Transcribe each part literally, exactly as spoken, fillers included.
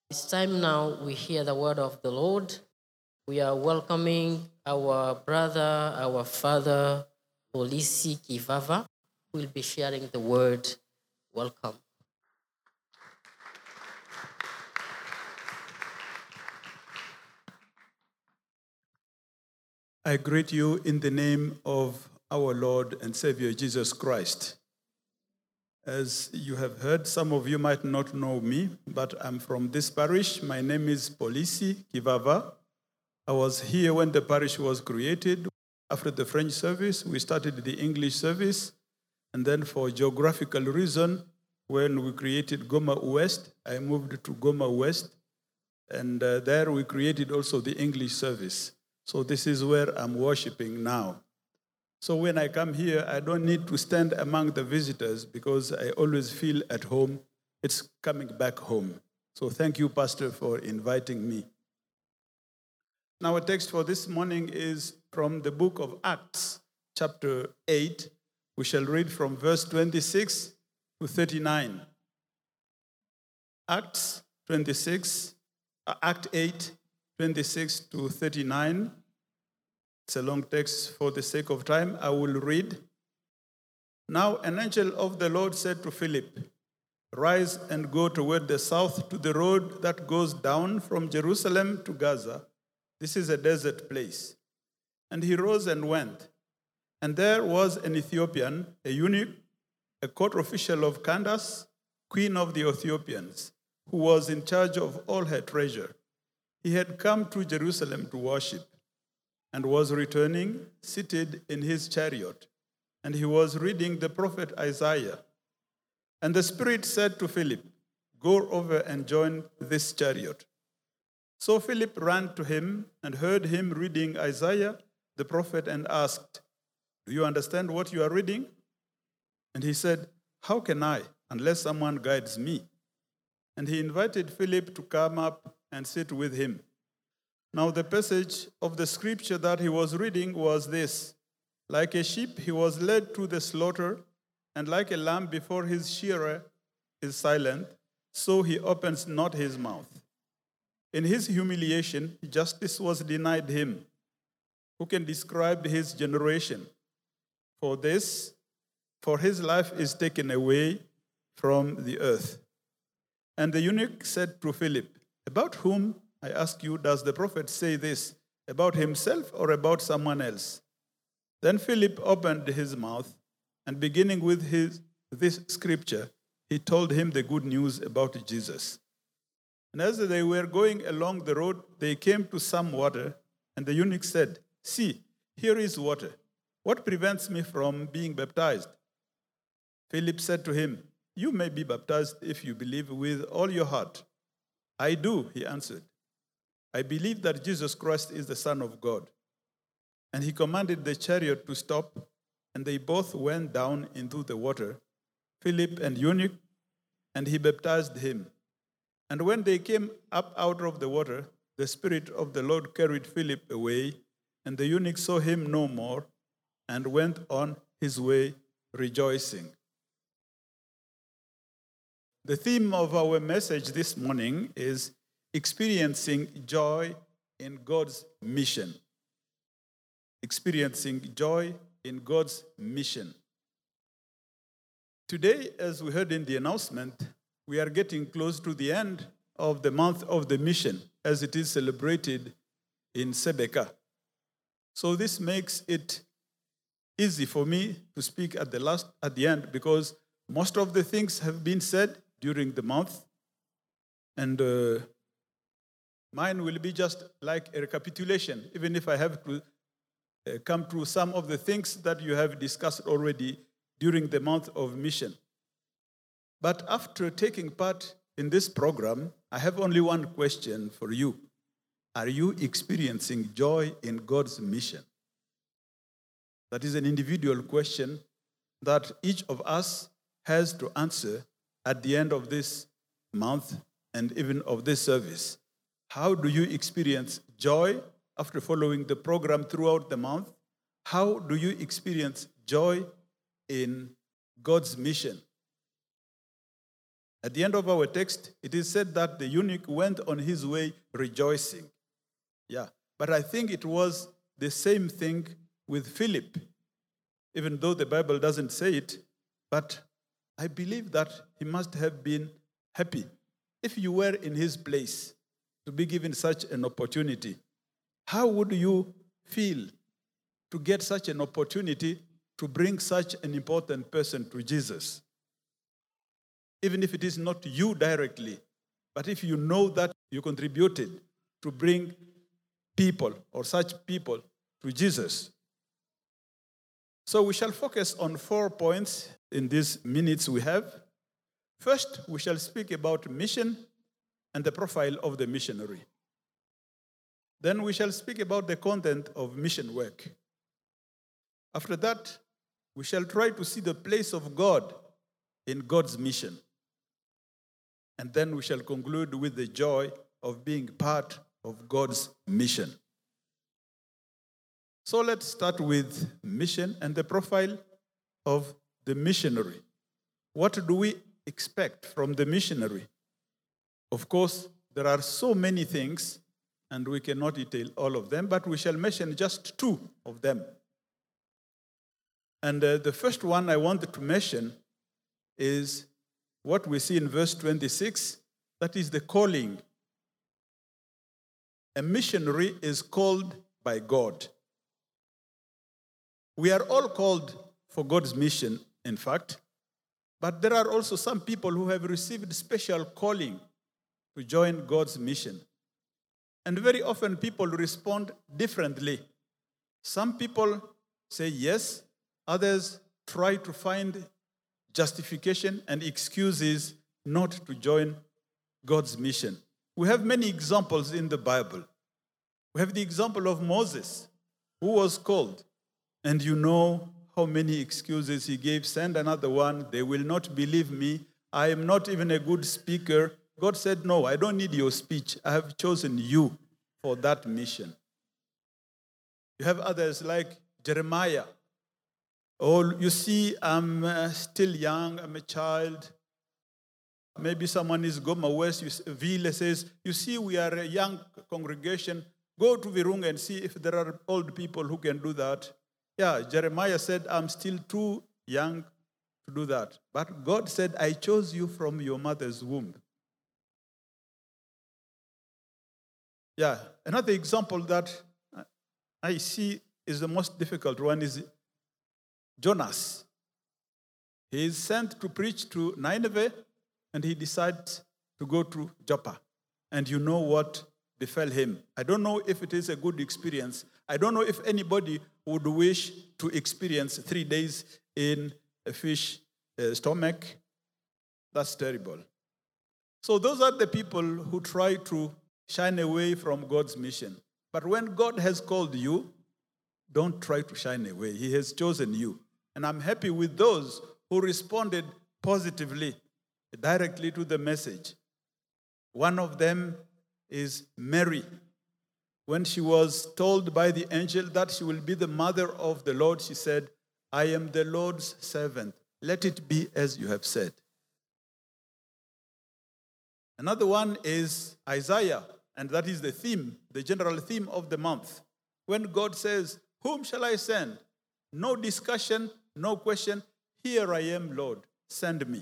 It's time now we hear the word of the Lord. We are welcoming our brother, our father, Polisi Kivava, who will be sharing the word. Welcome. I greet you in the name of our Lord and Savior Jesus Christ. As you have heard, some of you might not know me, but I'm from this parish. My name is Polisi Kivava. I was here when the parish was created. After the French service, we started the English service. And then for geographical reason, when we created Goma West, I moved to Goma West. And uh, there we created also the English service. So this is where I'm worshiping now. So when I come here, I don't need to stand among the visitors because I always feel at home. It's coming back home. So thank you, Pastor, for inviting me. Now, our text for this morning is from the book of Acts, chapter eight. We shall read from verse twenty-six to thirty-nine. Acts twenty-six, uh, Act eight, twenty-six to thirty-nine. It's a long text. For the sake of time, I will read. Now an angel of the Lord said to Philip, "Rise and go toward the south to the road that goes down from Jerusalem to Gaza. This is a desert place." And he rose and went. And there was an Ethiopian, a eunuch, a court official of Candace, queen of the Ethiopians, who was in charge of all her treasure. He had come to Jerusalem to worship and was returning, seated in his chariot. And he was reading the prophet Isaiah. And the Spirit said to Philip, "Go over and join this chariot." So Philip ran to him and heard him reading Isaiah the prophet and asked, "Do you understand what you are reading?" And he said, "How can I, unless someone guides me?" And he invited Philip to come up and sit with him. Now the passage of the scripture that he was reading was this: "Like a sheep he was led to the slaughter, and like a lamb before his shearer is silent, so he opens not his mouth. In his humiliation, justice was denied him. Who can describe his generation? For this, for his life is taken away from the earth." And the eunuch said to Philip, "About whom, I ask you, does the prophet say this? About himself or about someone else?" Then Philip opened his mouth, and beginning with his, this scripture, he told him the good news about Jesus. And as they were going along the road, they came to some water, and the eunuch said, "See, here is water. What prevents me from being baptized?" Philip said to him, "You may be baptized if you believe with all your heart." "I do," he answered. "I believe that Jesus Christ is the Son of God." And he commanded the chariot to stop, and they both went down into the water, Philip and eunuch, and he baptized him. And when they came up out of the water, the Spirit of the Lord carried Philip away, and the eunuch saw him no more, and went on his way rejoicing. The theme of our message this morning is experiencing joy in God's mission. Experiencing joy in God's mission. Today, as we heard in the announcement, we are getting close to the end of the month of the mission as it is celebrated in Sebeka. So this makes it easy for me to speak at the last, at the end, because most of the things have been said during the month, and uh, mine will be just like a recapitulation, even if I have to uh, come through some of the things that you have discussed already during the month of mission. But after taking part in this program, I have only one question for you. Are you experiencing joy in God's mission? That is an individual question that each of us has to answer at the end of this month and even of this service. How do you experience joy after following the program throughout the month? How do you experience joy in God's mission? At the end of our text, it is said that the eunuch went on his way rejoicing. Yeah, but I think it was the same thing with Philip, even though the Bible doesn't say it, but I believe that he must have been happy. If you were in his place to be given such an opportunity, how would you feel to get such an opportunity to bring such an important person to Jesus? Even if it is not you directly, but if you know that you contributed to bring people or such people to Jesus. So we shall focus on four points in these minutes we have. First, we shall speak about mission and the profile of the missionary. Then we shall speak about the content of mission work. After that, we shall try to see the place of God in God's mission. And then we shall conclude with the joy of being part of God's mission. So let's start with mission and the profile of the missionary. What do we expect from the missionary? Of course, there are so many things, and we cannot detail all of them, but we shall mention just two of them. And uh, the first one I wanted to mention is what we see in verse twenty-six, that is the calling. A missionary is called by God. We are all called for God's mission, in fact, but there are also some people who have received special calling to join God's mission. And very often people respond differently. Some people say yes, others try to find justification and excuses not to join God's mission. We have many examples in the Bible. We have the example of Moses, who was called, and you know how many excuses he gave. Send another one. They will not believe me. I am not even a good speaker. God said, no, I don't need your speech. I have chosen you for that mission. You have others like Jeremiah. Oh, you see, I'm uh, still young. I'm a child. Maybe someone is Goma West. Ville says, you see, we are a young congregation. Go to Virunga and see if there are old people who can do that. Yeah, Jeremiah said, I'm still too young to do that. But God said, I chose you from your mother's womb. Yeah, another example that I see is the most difficult one is Jonas. He is sent to preach to Nineveh, and he decides to go to Joppa. And you know what befell him. I don't know if it is a good experience. I don't know if anybody would wish to experience three days in a fish uh, stomach. That's terrible. So those are the people who try to shine away from God's mission. But when God has called you, don't try to shine away. He has chosen you. And I'm happy with those who responded positively, directly to the message. One of them is Mary. When she was told by the angel that she will be the mother of the Lord, she said, I am the Lord's servant. Let it be as you have said. Another one is Isaiah, and that is the theme, the general theme of the month. When God says, whom shall I send? No discussion, no question. Here I am, Lord, send me.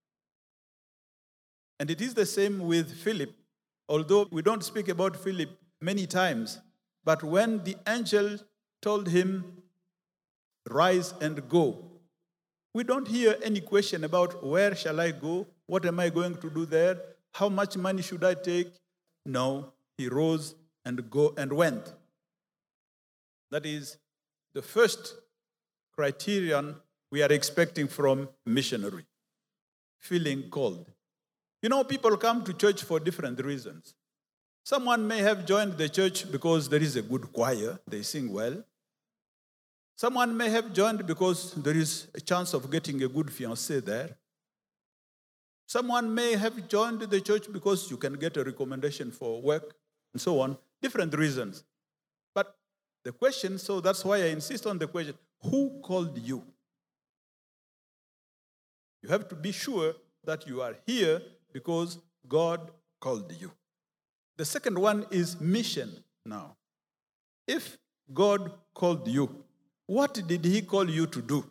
And it is the same with Philip. Although we don't speak about Philip many times, but when the angel told him, rise and go, we don't hear any question about where shall I go? What am I going to do there? How much money should I take? No, he rose and go and went. That is the first criterion we are expecting from missionary, feeling called. You know, people come to church for different reasons. Someone may have joined the church because there is a good choir, they sing well. Someone may have joined because there is a chance of getting a good fiancé there. Someone may have joined the church because you can get a recommendation for work and so on. Different reasons. But the question, so that's why I insist on the question, who called you? You have to be sure that you are here because God called you. The second one is mission now. If God called you, what did he call you to do?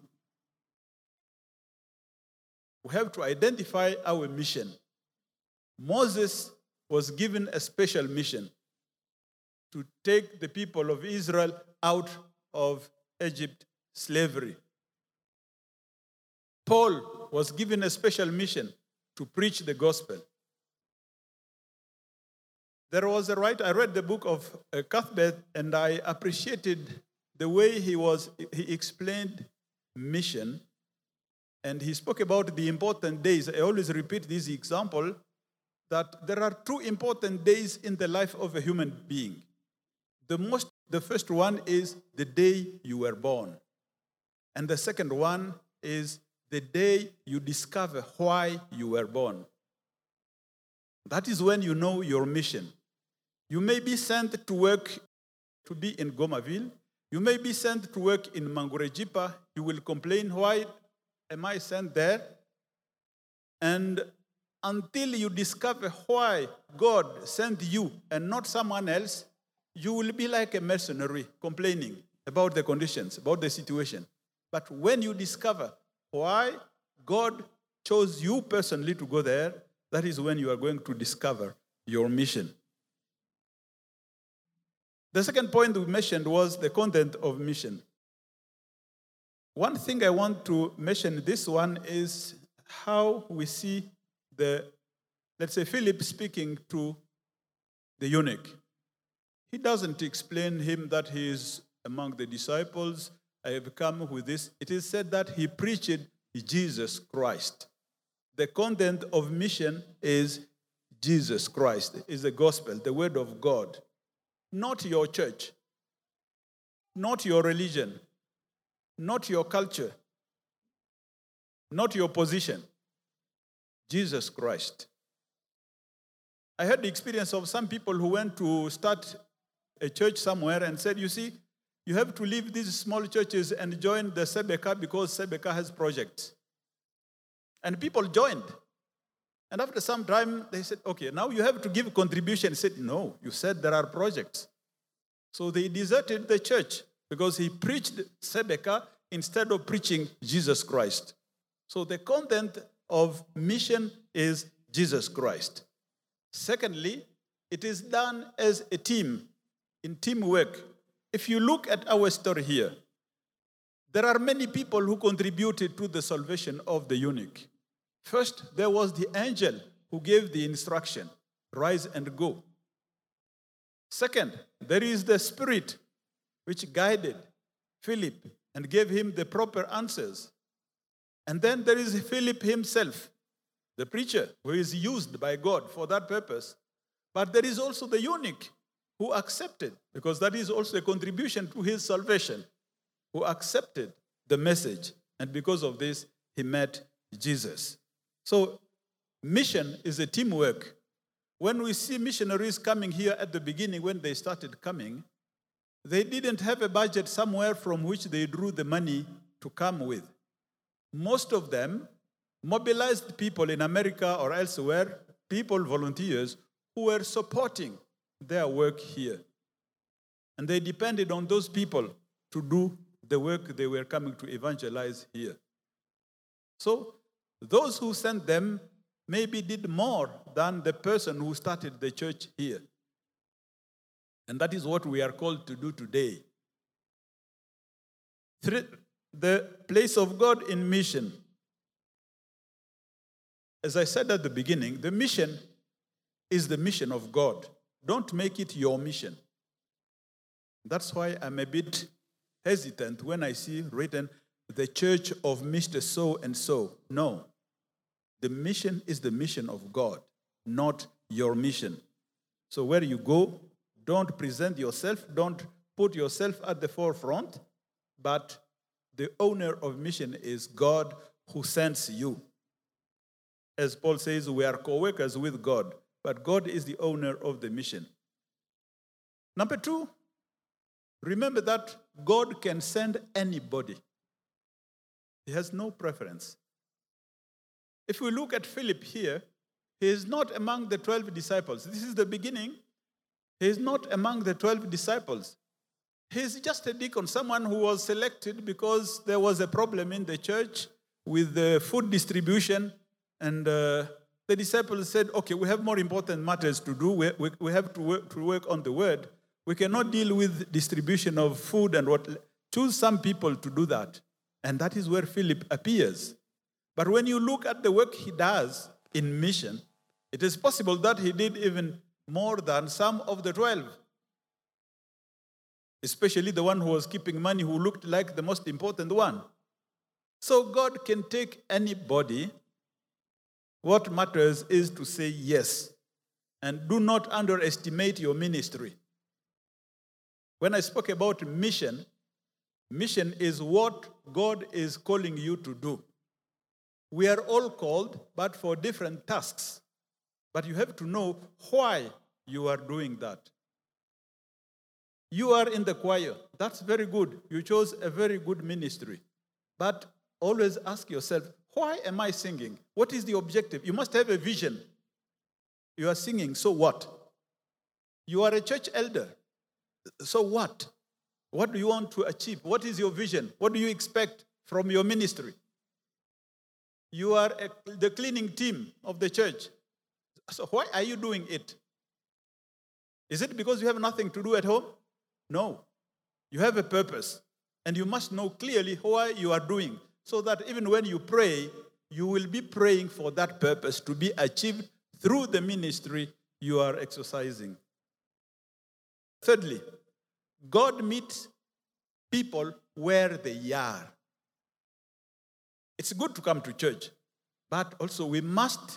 We have to identify our mission. Moses was given a special mission to take the people of Israel out of Egypt slavery. Paul was given a special mission to preach the gospel. There was a writer, I read the book of uh, Cuthbert, and I appreciated the way he was, he explained mission, and he spoke about the important days. I always repeat this example, that there are two important days in the life of a human being. The most, the first one is the day you were born. And the second one is the day you discover why you were born. That is when you know your mission. You may be sent to work to be in Gomaville. You may be sent to work in Mangurejipa. You will complain, why am I sent there? And until you discover why God sent you and not someone else, you will be like a mercenary complaining about the conditions, about the situation. But when you discover why God chose you personally to go there, that is when you are going to discover your mission. The second point we mentioned was the content of mission. One thing I want to mention, this one, is how we see the, let's say, Philip speaking to the eunuch. He doesn't explain him that he is among the disciples. I have come with this. It is said that he preached Jesus Christ. The content of mission is Jesus Christ, is the gospel, the word of God. Not your church, not your religion, not your culture, not your position. Jesus Christ. I had the experience of some people who went to start a church somewhere and said, you see, you have to leave these small churches and join the Sebeka because Sebeka has projects. And people joined. And after some time, they said, okay, now you have to give a contribution. He said, no, you said there are projects. So they deserted the church because he preached Sebeka instead of preaching Jesus Christ. So the content of mission is Jesus Christ. Secondly, it is done as a team, in teamwork. If you look at our story here, there are many people who contributed to the salvation of the eunuch. First, there was the angel who gave the instruction, rise and go. Second, there is the Spirit which guided Philip and gave him the proper answers. And then there is Philip himself, the preacher, who is used by God for that purpose. But there is also the eunuch who accepted, because that is also a contribution to his salvation, who accepted the message. And because of this, he met Jesus. So mission is a teamwork. When we see missionaries coming here at the beginning, when they started coming, they didn't have a budget somewhere from which they drew the money to come with. Most of them mobilized people in America or elsewhere, people, volunteers, who were supporting their work here. And they depended on those people to do the work they were coming to evangelize here. So those who sent them maybe did more than the person who started the church here. And that is what we are called to do today. Three, the place of God in mission. As I said at the beginning, the mission is the mission of God. Don't make it your mission. That's why I'm a bit hesitant when I see written, the church of Mister So-and-so. No. The mission is the mission of God, not your mission. So where you go, don't present yourself, don't put yourself at the forefront, but the owner of mission is God who sends you. As Paul says, we are co-workers with God, but God is the owner of the mission. Number two, remember that God can send anybody. He has no preference. If we look at Philip here, he is not among the twelve disciples. This is the beginning. He is not among the twelve disciples. He is just a deacon, someone who was selected because there was a problem in the church with the food distribution. And uh, the disciples said, okay, we have more important matters to do. We, we, we have to work, to work on the word. We cannot deal with distribution of food and what. Choose some people to do that. And that is where Philip appears. But when you look at the work he does in mission, it is possible that he did even more than some of the twelve. Especially the one who was keeping money, who looked like the most important one. So God can take anybody. What matters is to say yes. And do not underestimate your ministry. When I spoke about mission, mission is what God is calling you to do. We are all called, but for different tasks. But you have to know why you are doing that. You are in the choir. That's very good. You chose a very good ministry. But always ask yourself, why am I singing? What is the objective? You must have a vision. You are singing, so what? You are a church elder. So what? What do you want to achieve? What is your vision? What do you expect from your ministry? You are a, the cleaning team of the church. So why are you doing it? Is it because you have nothing to do at home? No. You have a purpose. And you must know clearly why you are doing, so that even when you pray, you will be praying for that purpose to be achieved through the ministry you are exercising. Thirdly, God meets people where they are. It's good to come to church, but also we must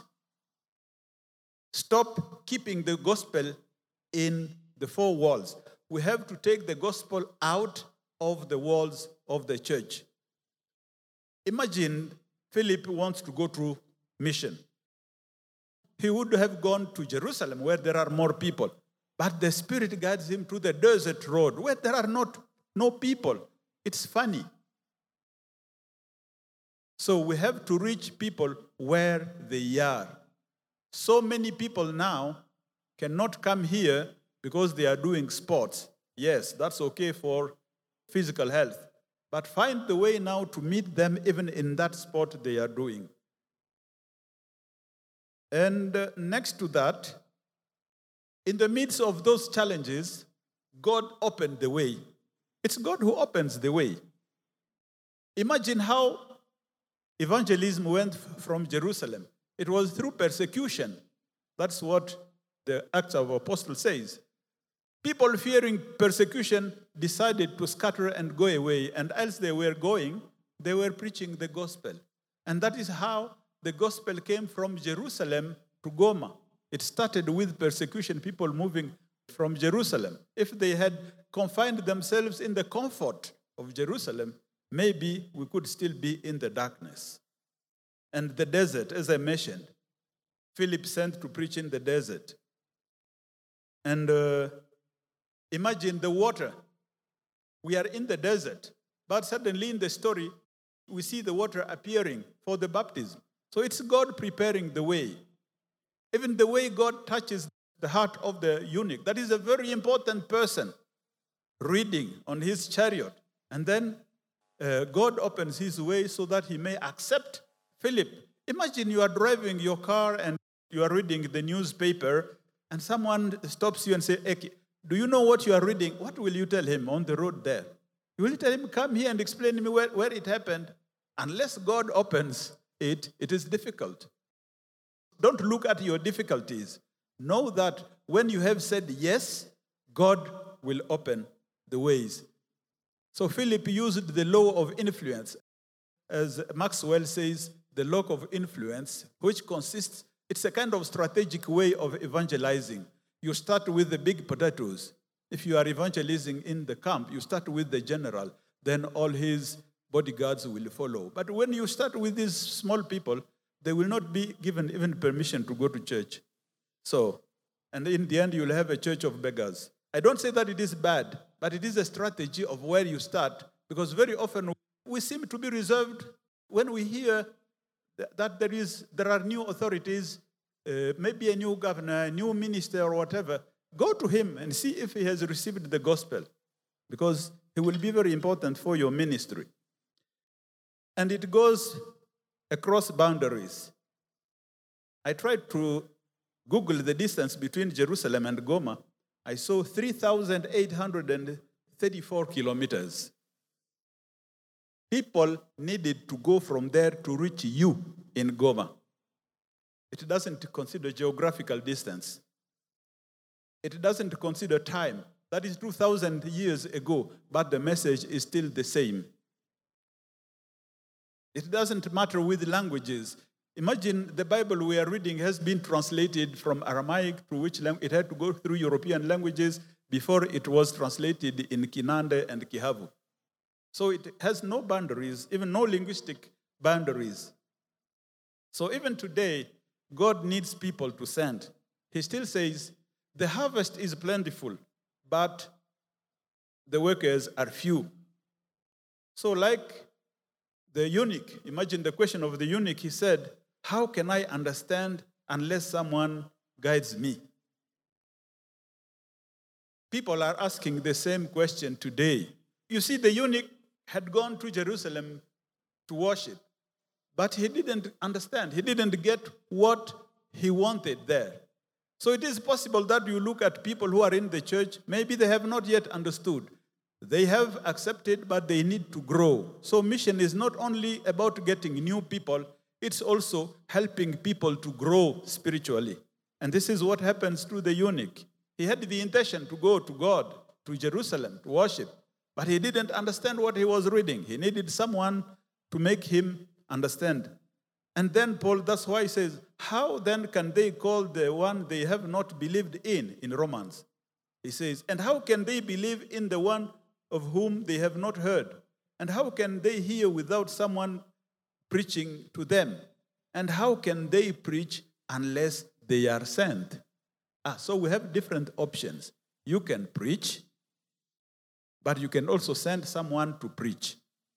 stop keeping the gospel in the four walls. We have to take the gospel out of the walls of the church. Imagine Philip wants to go to mission. He would have gone to Jerusalem where there are more people. But the Spirit guides him to the desert road where there are not no people. It's funny. So we have to reach people where they are. So many people now cannot come here because they are doing sports. Yes, that's okay for physical health. But find the way now to meet them even in that sport they are doing. And uh, next to that, in the midst of those challenges, God opened the way. It's God who opens the way. Imagine how evangelism went from Jerusalem. It was through persecution. That's what the Acts of Apostles says. People fearing persecution decided to scatter and go away, and as they were going, they were preaching the gospel. And that is how the gospel came from Jerusalem to Goma. It started with persecution, people moving from Jerusalem. If they had confined themselves in the comfort of Jerusalem, maybe we could still be in the darkness. And the desert, as I mentioned, Philip sent to preach in the desert. And uh, imagine the water. We are in the desert, but suddenly in the story, we see the water appearing for the baptism. So it's God preparing the way. Even the way God touches the heart of the eunuch, that is a very important person, reading on his chariot. And then uh, God opens his way so that he may accept Philip. Imagine you are driving your car and you are reading the newspaper and someone stops you and says, Eki, do you know what you are reading? What will you tell him on the road there? You will tell him, come here and explain to me where, where it happened. Unless God opens it, it is difficult. Don't look at your difficulties. Know that when you have said yes, God will open the ways. So Philip used the law of influence. As Maxwell says, the law of influence, which consists, it's a kind of strategic way of evangelizing. You start with the big potatoes. If you are evangelizing in the camp, you start with the general, then all his bodyguards will follow. But when you start with these small people, they will not be given even permission to go to church. So, and in the end, you'll have a church of beggars. I don't say that it is bad, but it is a strategy of where you start, because very often we seem to be reserved when we hear that there is there are new authorities, uh, maybe a new governor, a new minister or whatever, go to him and see if he has received the gospel, because he will be very important for your ministry. And it goes across boundaries. I tried to Google the distance between Jerusalem and Goma. I saw three thousand eight hundred thirty-four kilometers. People needed to go from there to reach you in Goma. It doesn't consider geographical distance. It doesn't consider time. That is two thousand years ago, but the message is still the same. It doesn't matter with languages. Imagine the Bible we are reading has been translated from Aramaic, to which it had to go through European languages before it was translated in Kinande and Kihavu. So it has no boundaries, even no linguistic boundaries. So even today, God needs people to send. He still says, the harvest is plentiful, but the workers are few. So like the eunuch, imagine the question of the eunuch, he said, how can I understand unless someone guides me? People are asking the same question today. You see, the eunuch had gone to Jerusalem to worship, but he didn't understand. He didn't get what he wanted there. So it is possible that you look at people who are in the church, maybe they have not yet understood. They have accepted, but they need to grow. So mission is not only about getting new people, it's also helping people to grow spiritually. And this is what happens to the eunuch. He had the intention to go to God, to Jerusalem, to worship, but he didn't understand what he was reading. He needed someone to make him understand. And then Paul, that's why he says, how then can they call the one they have not believed in, in Romans? He says, and how can they believe in the one of whom they have not heard? And how can they hear without someone preaching to them? And how can they preach unless they are sent? Ah, so we have different options. You can preach, but you can also send someone to preach.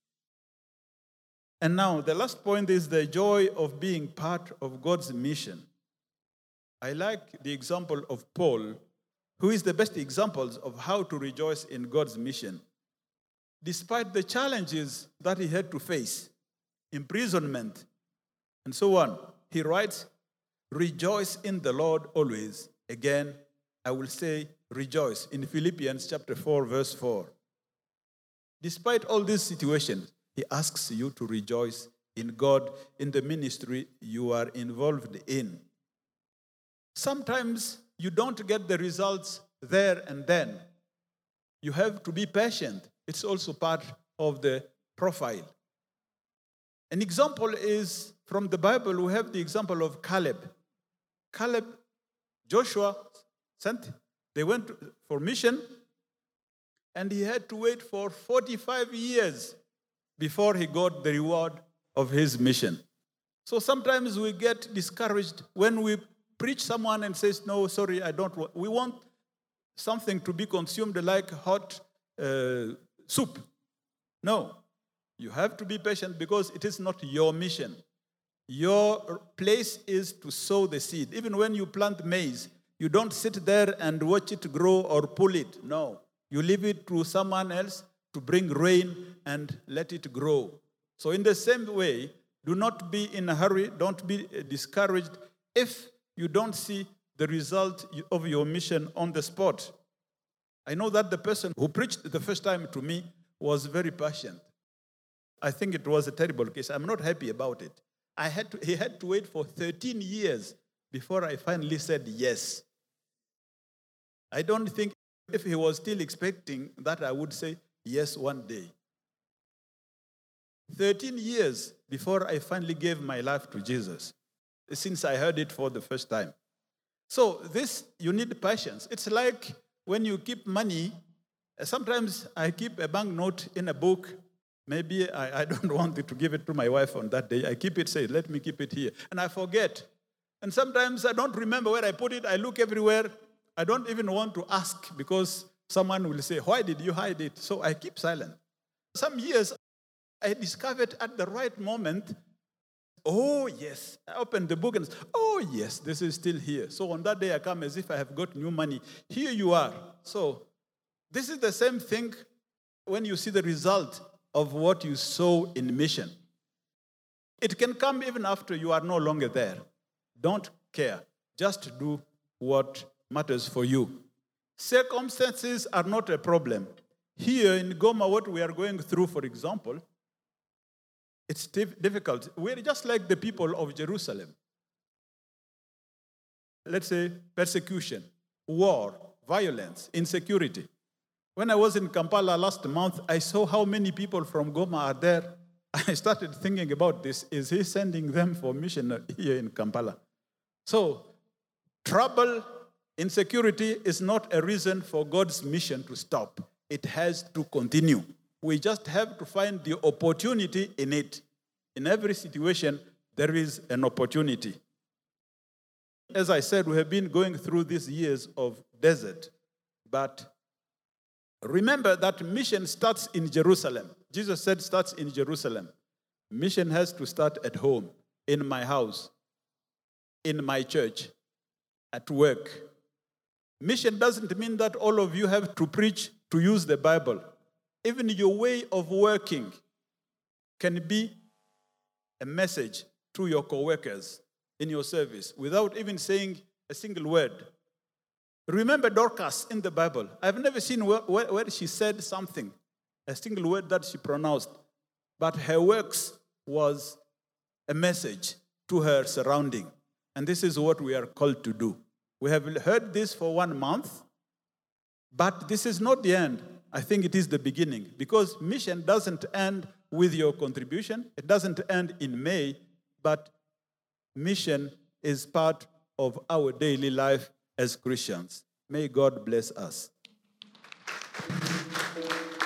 And now the last point is the joy of being part of God's mission. I like the example of Paul, who is the best examples of how to rejoice in God's mission. Despite the challenges that he had to face, imprisonment, and so on, he writes, rejoice in the Lord always. Again, I will say rejoice in Philippians chapter four, verse four. Despite all these situations, he asks you to rejoice in God, in the ministry you are involved in. Sometimes you don't get the results there and then. You have to be patient. It's also part of the profile. An example is from the Bible, we have the example of Caleb. Caleb, Joshua sent, they went for mission, and he had to wait for forty-five years before he got the reward of his mission. So sometimes we get discouraged when we preach someone and says, no, sorry, I don't want. We want something to be consumed like hot uh, soup. No, you have to be patient because it is not your mission. Your place is to sow the seed. Even when you plant maize, you don't sit there and watch it grow or pull it. No, you leave it to someone else to bring rain and let it grow. So in the same way, do not be in a hurry, don't be discouraged if you don't see the result of your mission on the spot. I know that the person who preached the first time to me was very patient. I think it was a terrible case. I'm not happy about it. I had to, he had to wait for thirteen years before I finally said yes. I don't think if he was still expecting that I would say yes one day. thirteen years before I finally gave my life to Jesus, since I heard it for the first time. So this, you need patience. It's like when you keep money. Sometimes I keep a banknote in a book. Maybe I, I don't want to give it to my wife on that day. I keep it, say, let me keep it here. And I forget. And sometimes I don't remember where I put it. I look everywhere. I don't even want to ask because someone will say, why did you hide it? So I keep silent. Some years, I discovered at the right moment, oh, yes. I opened the book and, oh, yes, this is still here. So on that day, I come as if I have got new money. Here you are. So this is the same thing when you see the result of what you sow in mission. It can come even after you are no longer there. Don't care. Just do what matters for you. Circumstances are not a problem. Here in Goma, what we are going through, for example, it's difficult. We're just like the people of Jerusalem. Let's say persecution, war, violence, insecurity. When I was in Kampala last month, I saw how many people from Goma are there. I started thinking about this. Is he sending them for mission here in Kampala? So, trouble, insecurity is not a reason for God's mission to stop. It has to continue. We just have to find the opportunity in it. In every situation, there is an opportunity. As I said, we have been going through these years of desert. But remember that mission starts in Jerusalem. Jesus said starts in Jerusalem. Mission has to start at home, in my house, in my church, at work. Mission doesn't mean that all of you have to preach to use the Bible. Even your way of working can be a message to your co-workers in your service without even saying a single word. Remember Dorcas in the Bible. I've never seen where, where, where she said something, a single word that she pronounced, but her works was a message to her surrounding. And this is what we are called to do. We have heard this for one month, but this is not the end. I think it is the beginning, because mission doesn't end with your contribution. It doesn't end in May, but mission is part of our daily life as Christians. May God bless us.